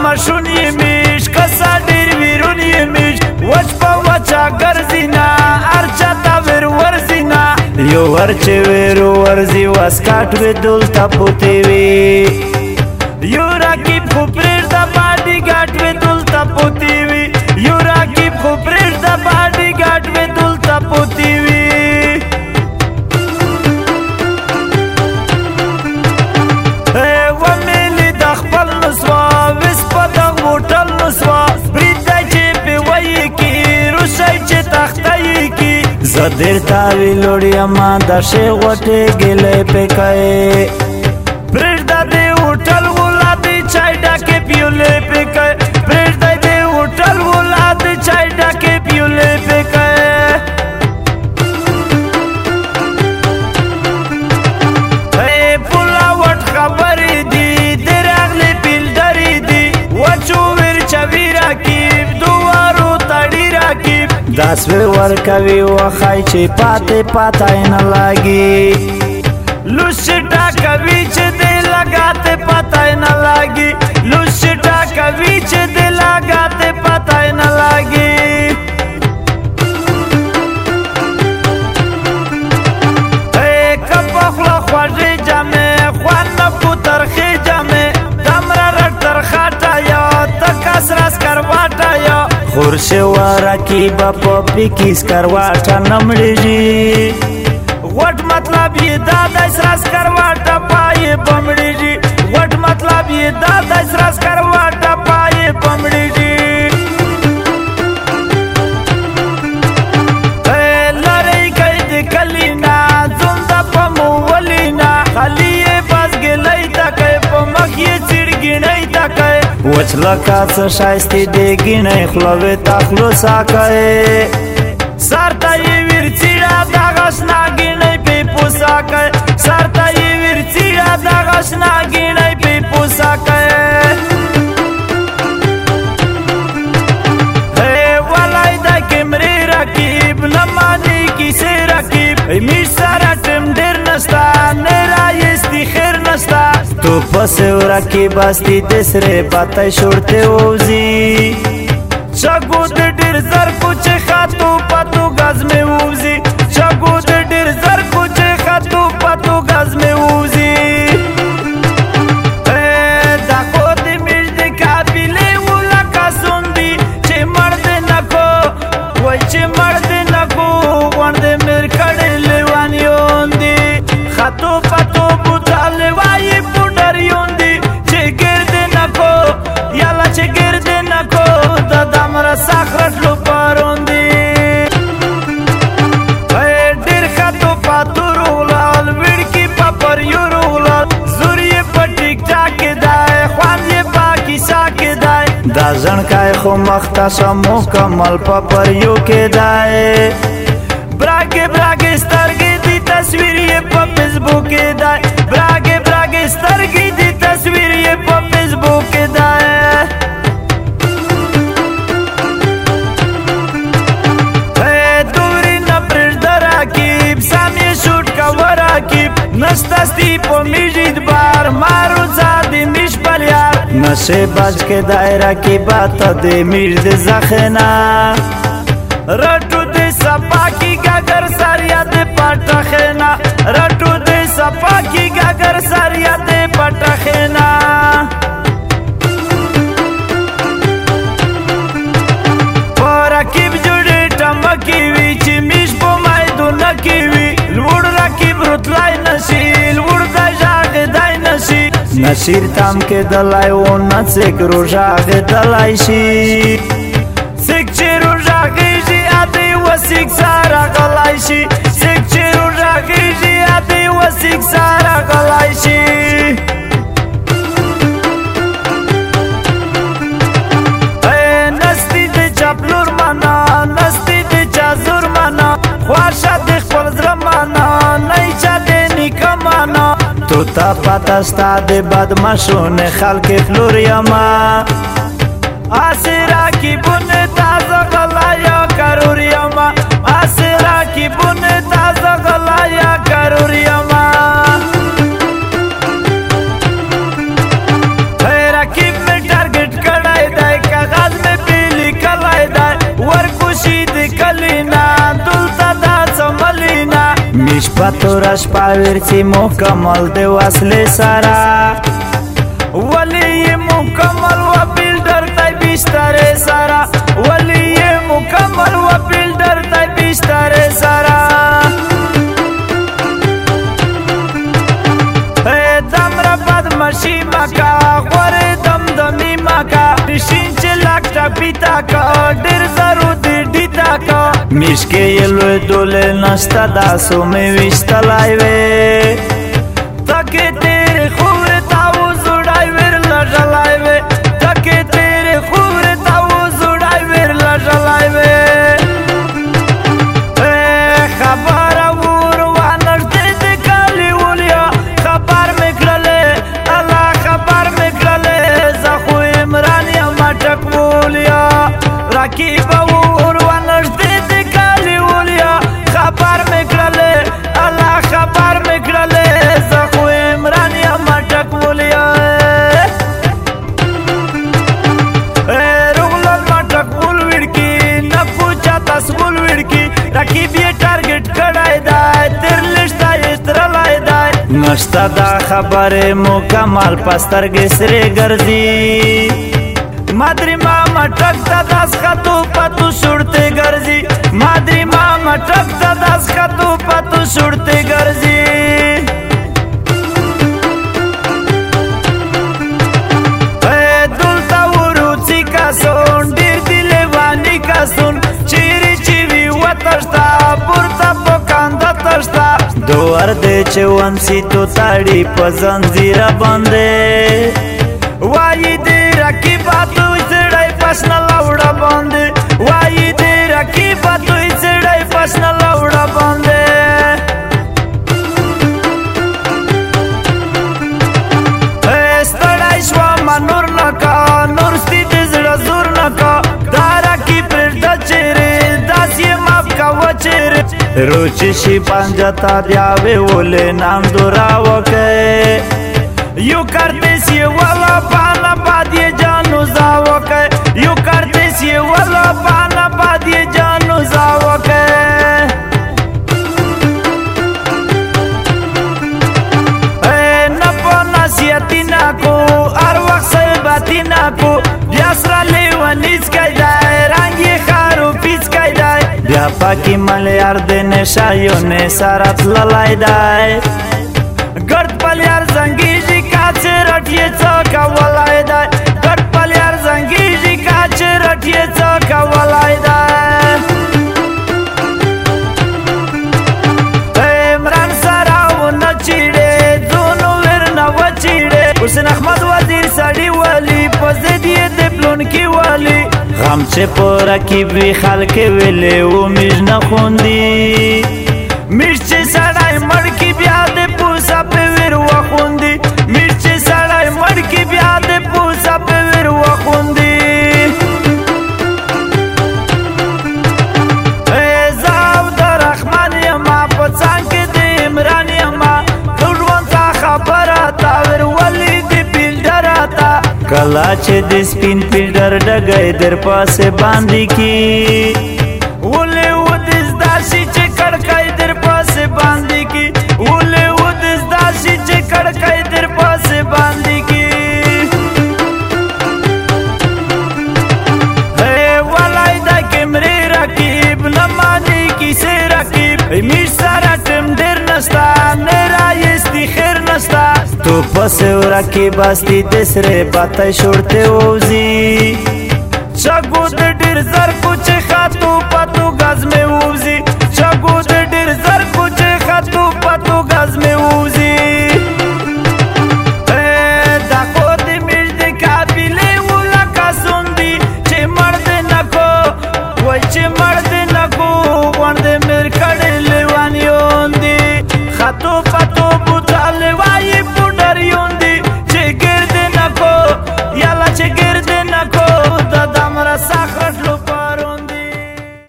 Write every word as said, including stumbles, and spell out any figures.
مشون یمیش کسا دیر ویرون یمیش وچ پا وچا گرزینا ارچا تا ویر ورزینا یو ورچه ویرو ورزی واسکاٹ وی دولتا پوتی وی یو راکیب خو پریر دا باڈی گاٹ وی دولتا پوتی وی یو راکیب خو پریر دا باڈی گاٹ وی دولتا پوتی وی زدیر تاوی لوڑی اما دا شی غوٹی گلے پہ کئے پریشدہ دے ہوٹل غلا دی چای ڈاکے پیولے پہ کئے پریشدہ دے ہوٹل غلا دی چای ڈاکے پیولے پہ کئے اے پولا وٹ خبری دی دیر اغلی پیلدری دی وچو ورچا ویرا کیب دوارو تڑی را کیب داس وی ورکوی وخای چی پاتی پاتای نلاگی لوشتا کوی چی دی لگاتی پاتای نلاگی لوشتا کوی چی دی لگاتی پاتای نلاگی اے کپ اخلا خواشی جامع خوان نپو ترخی جامع دمرا رٹ ترخاتا یا تکاس راس کرواتا یا خورش ورکی با پاپی کیس کرواتا نمڑی جی غٹ مطلب یہ دادا اسراس کرواتا پائے بمڑی جی غٹ مطلب یہ دادا اسراس کرواتا پائے بمڑی جی اے لڑی کئی دکلینا زندہ پا مولینا خلیے باز گلی تکے پا مخی چرگی نہیں تکے وچ لکا سا شایستی دیگی نہیں خلوی تاخلو ساکے سارتا یہ ورچیڑا داغش ناگی نہیں پی پوسا کئے سارتا یہ ورچیڑا داغش ناگی نہیں پی پوسا کئے اے والائی دا کمری رکیب نمانی کسی رکیب میش سارا ٹم دیر نستا نیرائیستی خیر نستا تو پسی و رکیب استی دسرے باتای شورتے ووزی چگو در دیر زر کچھ خاتو پاتو گاز میں ووزی چگو در دیر زر کچھ خاتو پاتو گاز میں ووزی دا خود مجد کابلی اولا کا سندی چه مرد نکو وی چه مرد نکو وند مر کڑی لیوانیون دی خاتو پاتو بوتا لیوائی پودریون دی چه گرد نکو یالا چه گرد نکو دا دامرا ساخرت لو پارون دی اے دیر خاتو پاتو رولال ویڑکی پاپر یو رولال زوری پا ٹک ٹاک دائے خوان یہ باقی ساک دائے دا زنکای خو مختصا مکمل پاپر یو کے دائے براگے براگے سترگی دی تصویر یہ پا فیسبوک دائے براگے براگے سترگی دی تصویر یہ پا فیسبوک دائے نستستی پو میجید بار مارو زادی میش بلیار نشه باج که دائره کی باتا دی میرد زخنا رٹو دی سپا کی گگر سریا دی پاتا خینا رٹو دی سپا کی گگر سریا دی پاتا خینا پارکیب جوڑی ٹمکی وی چی میش پو مائدو نکی وی لوڑ رکیب رتلائی نشیل وڑ دا جاگ دائی نشیل نشیر تام کے دلائی ونا سک رو جاگ دلائی شی سک چی رو جاگی جی آدی و سک سارا غلائی شی سک چی رو جاگی جی آدی و سک سارا غلائی شی اے نستی دی چپلور مانا نستی دی چازور مانا خواشا دی خپل زرمانا نیچا دی نکمانا تو تا پاتا ستا دی بدمشون خلق فلوريما آسرا کی بن تازه غلایا کروریما آسرا کی بن تازه غلایا کروریما رکیب میں ٹارگٹ کر پتورش پاورچی مکمل دی وصل سرا ولی مکمل و بیلدر تای بیشتر سرا ولی مکمل و بیلدر تای بیشتر سرا دمرا بد مشی مکا غور دم دمی مکا نشین چه لکتا پیتا کا دیر زرو دیر دیتا کا میشکه یلو دوله نشتا داسو می ویشتلای وی تاکه تیره خور تاو زوڑای ویر لجلای وی تاکه تیره خور تاو زوڑای ویر لجلای وی خبر وور وانش دیده کالی ولیا خبر میکرله الله خبر میکرله زخو عمرانی مټک ولیا رکیب وور وانش دیده کالی ولیا خبر میکرله الله خبر میکرله زخو عمرانی مټک ولیا رغلل مټک ول وړکی نه پوچا تاسو ول وړکی رکیب یې ټارګټ کړای دا تر لښتا یې ترلای دا نشتا دا خبره مکمل پسترګې سره ګرځي مادری ماما ټک تا داس خطو پتو شورته ګرځي مادری ماما ټک تا داس خطو پتو شورته ګرځي اے دلتا ورڅی کا سون ډیر دی لیوانی کا سون چیرې چیوی وتشتا پورتا پکاندا تشتا دوار دې چون سی تو تاړي په زنجیر باندې وای دې رکیبا تو زړای پسنا لاوډا باندې وای دې رکیبا تو زړای پسنا لاوډا باندې استړای شو منور نکا نور ستې دې زړه زور نکا دارا کی پردا چیرې داسې ماپ کا وچیرې روچ شي پنجتا دیاوي ولې نام دورا وکه یو کرتے سی والا پانا پادی جانو زاو کے یو کرتے سی والا پانا پادی جانو زاو کے اے نپو نصیحتی ناکو ار وقت صحباتی ناکو بیاسرا لیوانیز کئی دائی رنگی خارو پیچ کئی دائی بیا پاکی ملیار دین شایون سارت للائی دائی گرد پلیار زنگی جی کاچ رٹیے چوکا ولائی دائی گرد پلیار زنگی جی کاچ رٹیے چوکا ولائی دائی عمران سراو نچیڑے دونو ورنا وچیڑے حسین احمد وزیر ساڑی والی پزدیه دپلون کی والی غم چه پورا کی بی خلق ویلے و میج نخوندی میج چه ساڑای مڑکی بیاد پوسا پہ ویر وخوندی میج چه ساڑای مڑکی بیاد پوسا پہ ویر وخوندی اے زاو در رحمان یما پچانک دی عمران یما دوڑوان تا خبراتا ویر ولی دی پیلڈر آتا کلا چه دی سپین پیلڈر ڈگئی در پاس باندی کی ولی و دیز داشی چه کڑکای در پاس باندی کی ولی و دیز داشی چه کڑکای در پاس باندی کی اے والائی دا کمری رکیب نمانی کی سے رکیب میش سارا ٹم دیر نستا نیرائیستی خیر نستا تو پس رکیب استی دسرے باتای شورتے ووزی چاگو د ډیر زر کوچ خاتو پاتو غاز می ووزی چاگو د ډیر زر